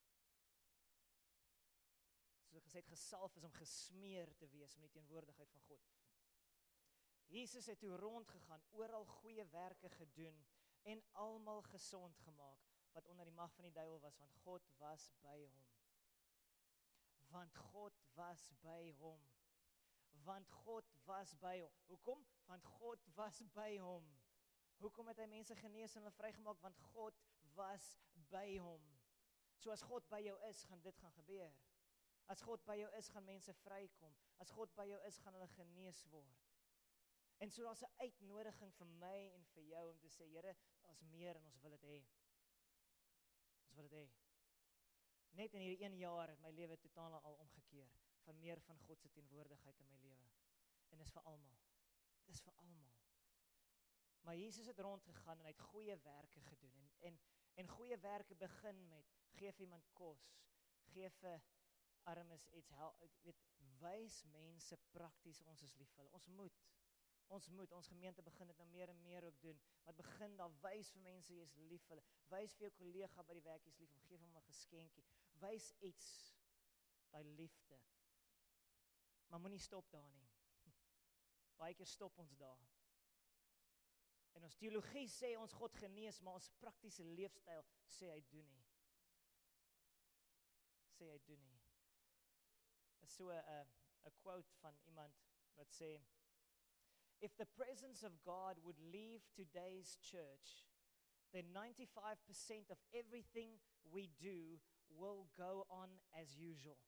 Soos gesê, gesalf is om gesmeer te wees om die teenwoordigheid van God. Jesus het toe rondgegaan, oral goeie werke gedoen en almal gesond gemaak wat onder die mag van die duiwel was, want God was by hom. Want God was by hom. Want God was by hom. Hoekom? Want God was by hom. Hoekom het hy mense genees en hulle vrygemaak? Want God was by hom. So as God by jou is, gaan dit gaan gebeur. As God by jou is, gaan mense vrykom. As God by jou is, gaan hulle genees word. En so daar's 'n uitnodiging vir my en vir jou om te sê, Here, daar's meer en ons wil dit hê. Ons wil dit hê. Net in hierdie een jaar het my lewe totaal al omgekeer, van meer van God se teenwoordigheid in my lewe. En dis vir almal. Dis vir almal. Maar Jesus het rondgegaan en hy het goeie werke gedoen. En, en, en goeie werke begin met, gee vir iemand kos, gee vir armes iets, hel, weet, wys mense prakties, ons is lief vir hulle. Ons moet, ons moet, ons gemeente begin dit nou meer en meer ook doen, maar het begin daar, wys vir mense, jy is lief vir hulle. Wys vir jou kollega by die werk, jy is lief vir hom, geef hom 'n geskenkie. Wys iets, daai liefde. Maar moenie stop daar nie. Baie keer stop ons daar. En ons teologie sê ons God genees, maar ons praktiese leefstyl sê hy doen nie. Sê hy doen nie. Is so 'n 'n quote van iemand wat sê, if the presence of God would leave today's church, then ninety-five percent of everything we do will go on as usual.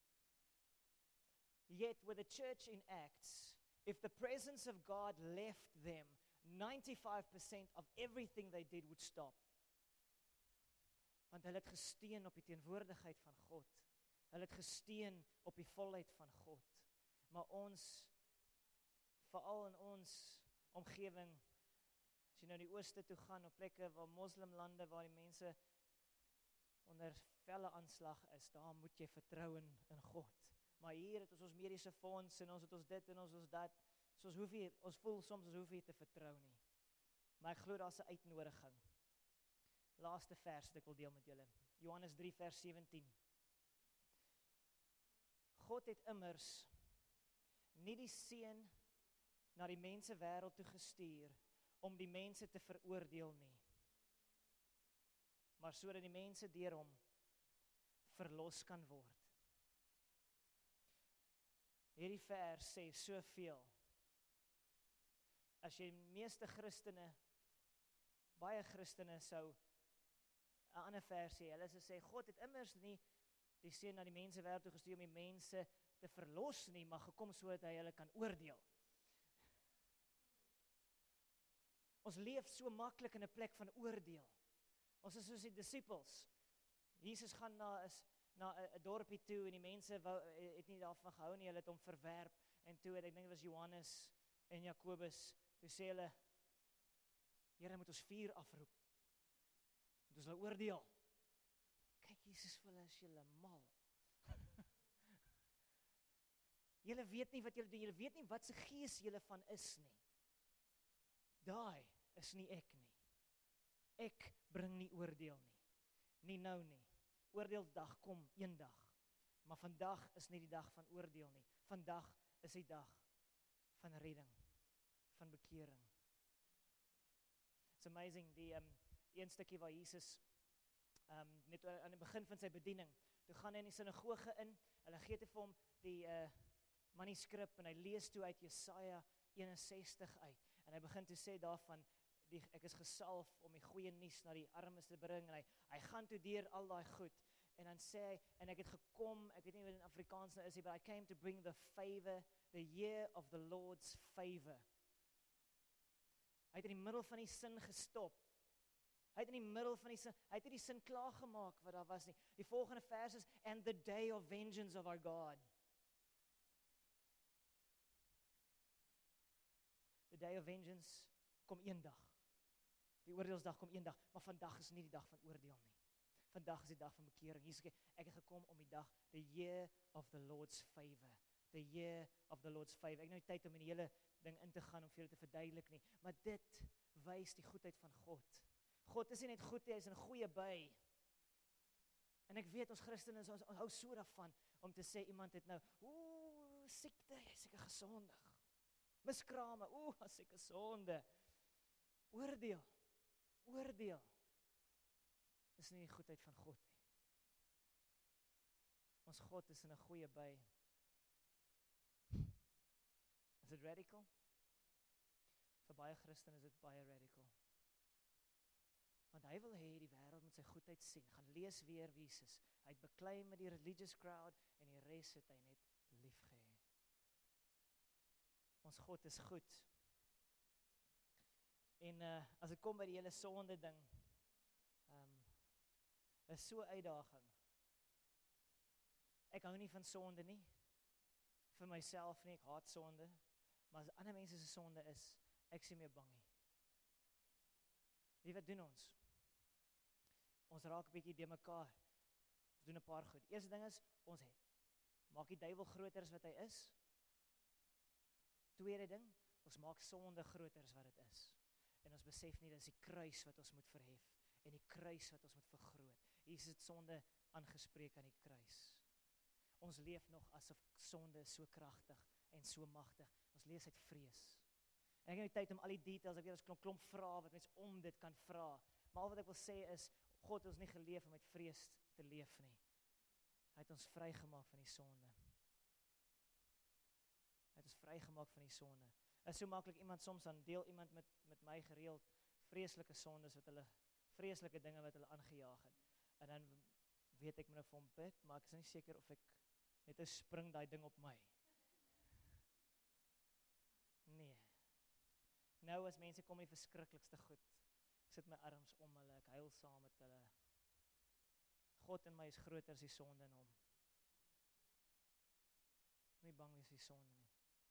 Yet with the church in Acts, if the presence of God left them, ninety-five percent of everything they did would stop. Want hulle het gesteun op die teenwoordigheid van God. Hulle het gesteun op die volheid van God. Maar ons, veral in ons omgewing, as jy nou in die ooste toe gaan, op plekke waar moslimlande, waar die mense onder felle aanslag is, daar moet jy vertrou in, in God. Maar hier het ons ons mediese fonds, en ons het ons dit, en ons ons dat, so ons hoef hier, ons voel soms, ons hoef hier te vertrou nie. Maar ek glo daar's 'n uitnodiging. Laaste vers wat ek wil deel met julle, Johannes drie vers sewentien. God het immers nie die seun na die mense wêreld toe gestuur om die mense te veroordeel nie, maar sodat die mense deur hom verlos kan word. Hierdie vers sê soveel. As jy meeste Christene, baie Christene sou 'n ander vers sê, hulle sê God het immers nie die seun na die mense wêreld toe gestuur om die mense te verlos nie, maar gekom sodat hy hulle kan oordeel. Ons leef so maklik in 'n plek van oordeel. Ons is soos die disippels. Jesus gaan na is na 'n dorpie toe en die mense wou, het nie daarvan gehou nie, hulle het hom verwerp. En toe, ek dink dit was Johannes en Jakobus, toe sê hulle, Here, moet ons vuur afroep. Moet ons hulle oordeel. Kyk, Jesus vir hulle, as julle mal. Julle weet nie wat julle doen, julle weet nie wat se gees julle van is nie. Daai is nie ek nie. Ek bring nie oordeel nie. Nie nou nie. Oordeelsdag kom eendag. Maar vandag is nie die dag van oordeel nie. Vandag is die dag van redding, van bekering. It's amazing, die um, een stukkie waar Jesus um, net aan die begin van sy bediening, toe gaan hy in die sinagoge in, hulle gee te vir hom die uh, manuskrip en hy lees toe uit Jesaja eenensestig uit. En hy begin toe sê daarvan, die, ek is gesalf om die goeie nuus na die armes te bring, en hy, hy gaan toe deur al daai goed, en dan sê hy, en ek het gekom, ek weet nie wat in Afrikaans nou is, but I came to bring the favor, the year of the Lord's favor. Hy het in die middel van die sin gestop, hy het in die middel van die sin, hy het nie die sin klaargemaak wat daar was nie. Die volgende vers is, and the day of vengeance of our God. The day of vengeance kom een dag. Die oordeelsdag kom een dag, maar vandag is nie die dag van oordeel nie. Vandag is die dag van bekering. Jesus sê, ek het gekom om die dag, the year of the Lord's favor. The year of the Lord's favor. Ek het nou nie tyd om in die hele ding in te gaan om vir julle te verduidelik nie, maar dit wys die goedheid van God. God is nie net goed, hy is 'n goeie by. En ek weet ons Christene, ons, ons hou so daarvan om te sê, iemand het nou, oeh, siekte, hy is seker gesondig. Miskrame, oeh, hy is seker sonde. Oordeel, oordeel, is nie die goedheid van God nie. Ons God is in 'n goeie by. Is dit radical? Vir baie Christene is dit baie radical. Want hy wil hê die wêreld moet sy goedheid sien. Gaan lees weer Jesus. Hy het beklei met die religious crowd en die res het hy net lief gehê. Ons God is goed. En uh, as ek kom by die hele sonde ding, um, is so 'n uitdaging. Ek hou nie van sonde nie, vir myself nie, ek haat sonde, maar as ander mense se sonde is, ek sien meer bang nie. Wie wat doen ons? Ons raak 'n bietjie de mekaar. Ons doen 'n paar goed. Eerste ding is, ons he, maak die duiwel groter as wat hy is. Tweede ding, ons maak sonde groter as wat dit is. En ons besef nie, dit is die kruis wat ons moet verhef, en die kruis wat ons moet vergroot. Jesus het sonde aangespreek aan die kruis. Ons leef nog asof sonde is so kragtig en so magtig. Ons leef uit vrees. En ek het nie tyd om al die details, ek weet ons klomp, klomp vrae wat mens om dit kan vra. Maar al wat ek wil sê is, God het ons nie geleef om met vrees te leef nie. Hy het ons vrygemaak van die sonde. Hy het ons vrygemaak van die sonde. Dit is so maklik, iemand soms dan deel iemand met, met my gereeld vreeslike sondes, wat hulle, vreeslike dinge wat hulle aangejaag het. En dan weet ek moet nou vir hom bid, maar ek is nie seker of ek net 'n spring daai ding op my. Nee. Nou as mense kom die verskriklikste goed, ek sit my arms om hulle, ek huil saam met hulle. God in my is groter as die sonde in hom. Nie bang wees vir die sonde nie.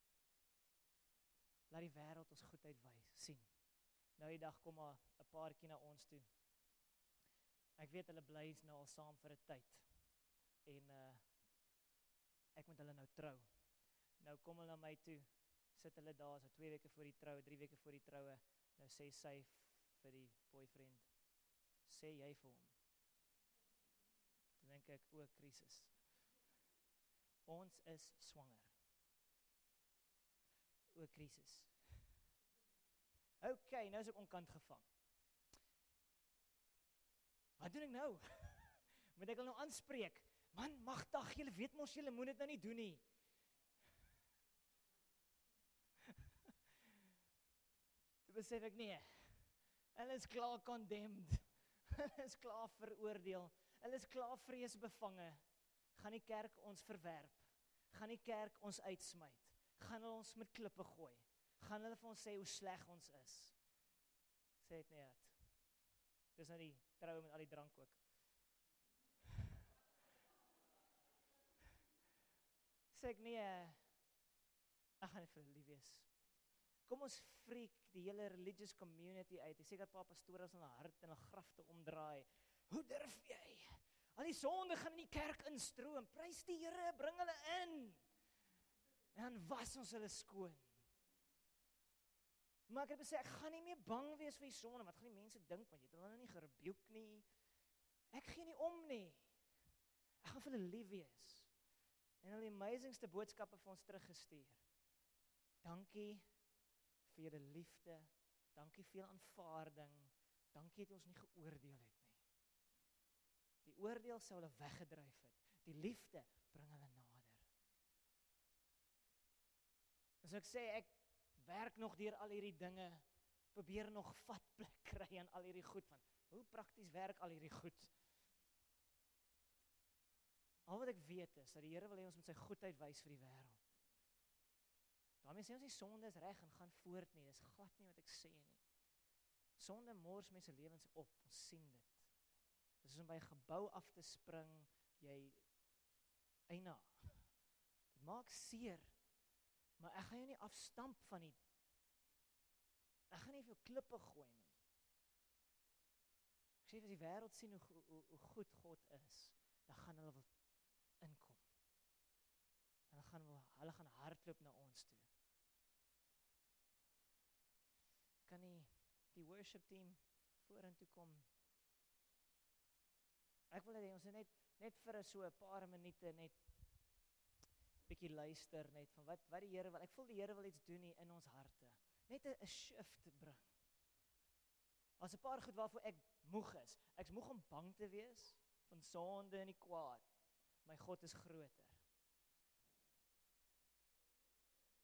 Laat die wêreld ons goedheid wys, sien. Nou die dag kom maar 'n paartjie na ons toe. Ek weet hulle bly nou al saam vir 'n tyd. En uh, ek moet hulle nou trou. Nou kom hulle na my toe, sit hulle daar, so twee weke voor die troue, drie weke voor die troue, nou sê sy vir die boyfriend, sê jy vir hom. Dan dink ek, o, krisis. Ons is swanger. O, krisis. Ok, nou is ek onkant gevang. Wat doen ek nou? Moet ek hulle nou aanspreek? Man, magtig, julle weet mos, julle moet dit nou nie doen nie. Toe besef ek nie, hulle is klaar condemned, hulle is klaar veroordeel, hulle is klaar vreesbevange, gaan die kerk ons verwerp, gaan die kerk ons uitsmyt, gaan hulle ons met klippe gooi, gaan hulle vir ons sê hoe sleg ons is. Sê het nie het. Dis nou die troue met al die drank ook. Sê ek nie, ek gaan nie vir lief wees. Kom ons freak die hele religious community uit. Ek sê dat pa pastore in hulle hart en hulle grafte omdraai. Hoe durf jy? Al die sonde gaan in die kerk instroom. Prys die Here, bring hulle in. En dan was ons hulle skoon. Maar ek het besê, ek gaan nie meer bang wees vir die sonde. Wat gaan die mense dink, want jy het hulle nou nie gerebuke nie. Ek gee nie om nie. Ek gaan vir hulle lief wees. En hulle die amazingste boodskappe vir ons teruggestuur. Dankie vir julle liefde, dankie vir julle aanvaarding, dankie het ons nie geoordeel het nie. Die oordeel sou hulle weggedryf het, die liefde bring hulle nader. En so ek sê, ek werk nog deur al hierdie dinge, probeer nog vatplek kry aan al hierdie goed, van hoe prakties werk al hierdie goed? Al wat ek weet is, dat die Here wil hê ons met sy goedheid wys vir die wêreld. Daarmee sê ons die sonde is reg en gaan voort nie, dis glad nie wat ek sê nie. Sonde mors mense lewens op, ons sien dit. Dis soos om by 'n gebou af te spring, jy, eina, dit maak seer, maar ek gaan jou nie afstamp van die, ek gaan nie vir jou klippe gooi nie. Ek sê, as die wêreld sien hoe, hoe, hoe goed God is, dan gaan hulle wil inkom. En hulle gaan, hulle gaan hardloop na ons toe. Kan die, die worship team vorentoe kom? Ek wil hê ons net, net vir so 'n paar minute net bietjie luister net van wat, wat die Here wil. Ek voel die Here wil iets doen hier in ons harte. Net 'n shift bring. As 'n paar goed waarvoor ek moeg is. Ek's moeg om bang te wees van sonde en die kwaad. My God is groter.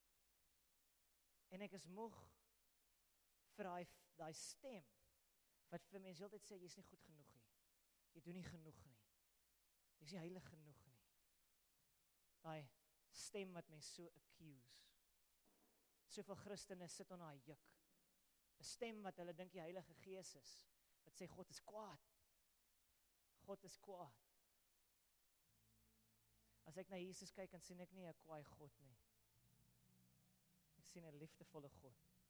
En ek is moeg vir daai daai stem wat vir mense altyd sê, jy's nie goed genoeg nie. Jy doen nie genoeg nie. Jy's nie heilig genoeg nie. Daai stem wat mense so accuse. Soveel Christene sit onder daai juk. 'n Stem wat hulle dink die Heilige Gees is, wat sê God is kwaad. God is kwaad. As ek na Jesus kyk, dan sien ek nie 'n kwaai God nie. Ek sien 'n liefdevolle God.